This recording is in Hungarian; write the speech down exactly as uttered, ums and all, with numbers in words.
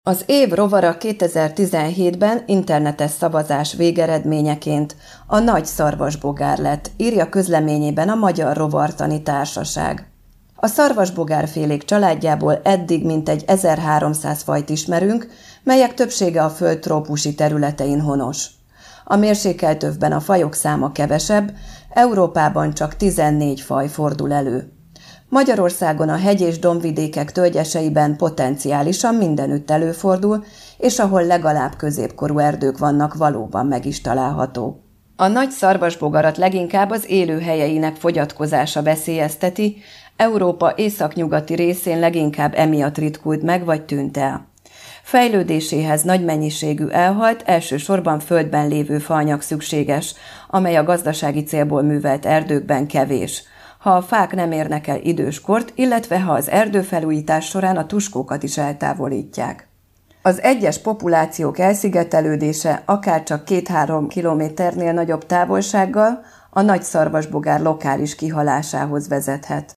Az év rovara kétezer-tizenhétben internetes szavazás végeredményeként a nagy szarvasbogár lett, írja közleményében a Magyar Rovartani Társaság. A szarvasbogárfélék családjából eddig mintegy ezerháromszáz fajt ismerünk, melyek többsége a föld trópusi területein honos. A mérsékelt övben a fajok száma kevesebb, Európában csak tizennégy faj fordul elő. Magyarországon a hegy- és dombvidékek tölgyeseiben potenciálisan mindenütt előfordul, és ahol legalább középkorú erdők vannak, valóban meg is található. A nagy szarvasbogarat leginkább az élőhelyeinek fogyatkozása veszélyezteti, Európa északnyugati részén leginkább emiatt ritkult meg vagy tűnt el. Fejlődéséhez nagy mennyiségű elhalt, elsősorban földben lévő faanyag szükséges, amely a gazdasági célból művelt erdőkben kevés, ha a fák nem érnek el időskort, illetve ha az erdőfelújítás során a tuskókat is eltávolítják. Az egyes populációk elszigetelődése akárcsak két-három kilométernél nagyobb távolsággal a nagy szarvasbogár lokális kihalásához vezethet.